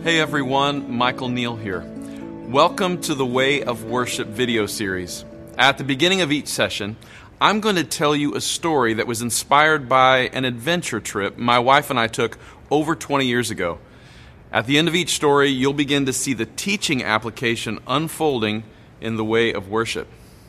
Hey everyone, Michael Neal here. Welcome to the Way of Worship video series. At the beginning of each session, I'm going to tell you a story that was inspired by an adventure trip my wife and I took over 20 years ago. At the end of each story, you'll begin to see the teaching application unfolding in the way of worship.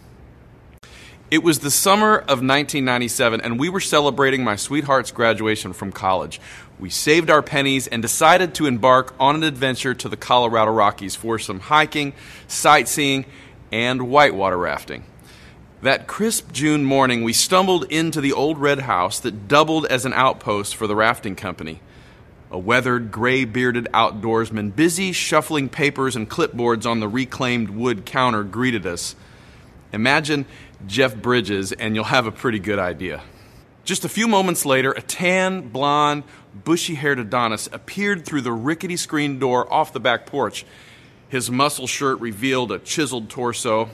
It was the summer of 1997, and we were celebrating my sweetheart's graduation from college. We saved our pennies and decided to embark on an adventure to the Colorado Rockies for some hiking, sightseeing, and whitewater rafting. That crisp June morning, we stumbled into the old red house that doubled as an outpost for the rafting company. A weathered, gray-bearded outdoorsman, busy shuffling papers and clipboards on the reclaimed wood counter, greeted us. Imagine Jeff Bridges, and you'll have a pretty good idea. Just a few moments later, a tan, blonde, bushy-haired Adonis appeared through the rickety screen door off the back porch. His muscle shirt revealed a chiseled torso.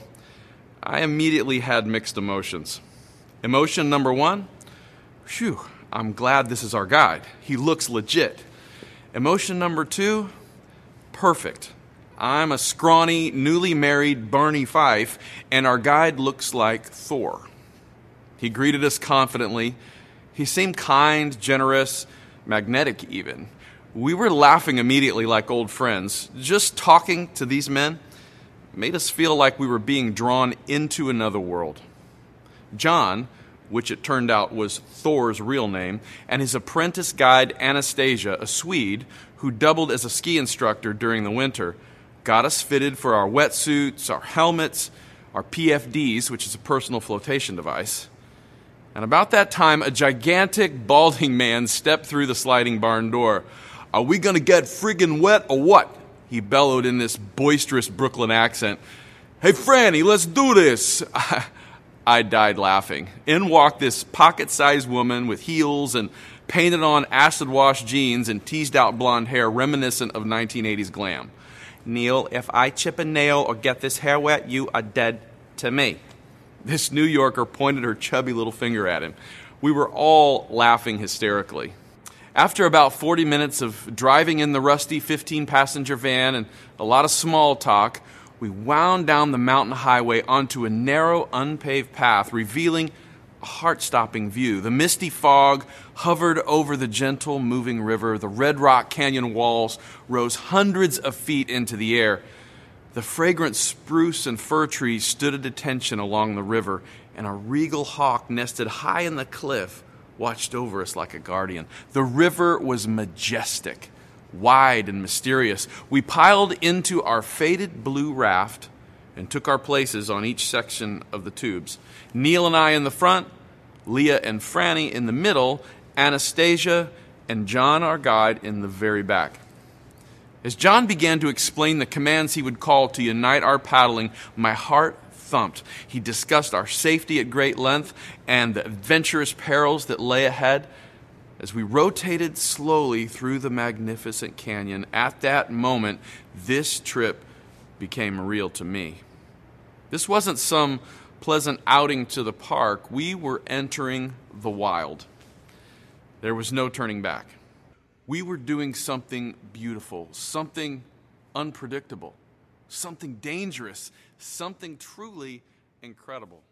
I immediately had mixed emotions. Emotion number one, phew, I'm glad this is our guide. He looks legit. Emotion number two, perfect. I'm a scrawny, newly married Barney Fife, and our guide looks like Thor. He greeted us confidently. He seemed kind, generous, magnetic even. We were laughing immediately like old friends. Just talking to these men made us feel like we were being drawn into another world. John, which it turned out was Thor's real name, and his apprentice guide Anastasia, a Swede who doubled as a ski instructor during the winter, got us fitted for our wetsuits, our helmets, our PFDs, which is a personal flotation device. And about that time, a gigantic, balding man stepped through the sliding barn door. "Are we going to get friggin' wet or what?" he bellowed in this boisterous Brooklyn accent. "Hey, Franny, let's do this." I died laughing. In walked this pocket-sized woman with heels and painted-on acid-wash jeans and teased-out blonde hair reminiscent of 1980s glam. "Neal, if I chip a nail or get this hair wet, you are dead to me." This New Yorker pointed her chubby little finger at him. We were all laughing hysterically. After about 40 minutes of driving in the rusty 15-passenger van and a lot of small talk, we wound down the mountain highway onto a narrow, unpaved path, revealing a heart-stopping view. The misty fog hovered over the gentle, moving river. The Red Rock Canyon walls rose hundreds of feet into the air. The fragrant spruce and fir trees stood at attention along the river, and a regal hawk nested high in the cliff watched over us like a guardian. The river was majestic, wide and mysterious. We piled into our faded blue raft and took our places on each section of the tubes. Neal and I in the front, Leah and Franny in the middle, Anastasia and John, our guide, in the very back. As John began to explain the commands he would call to unite our paddling, my heart thumped. He discussed our safety at great length and the adventurous perils that lay ahead. As we rotated slowly through the magnificent canyon, at that moment, this trip became real to me. This wasn't some pleasant outing to the park. We were entering the wild. There was no turning back. We were doing something beautiful, something unpredictable, something dangerous, something truly incredible.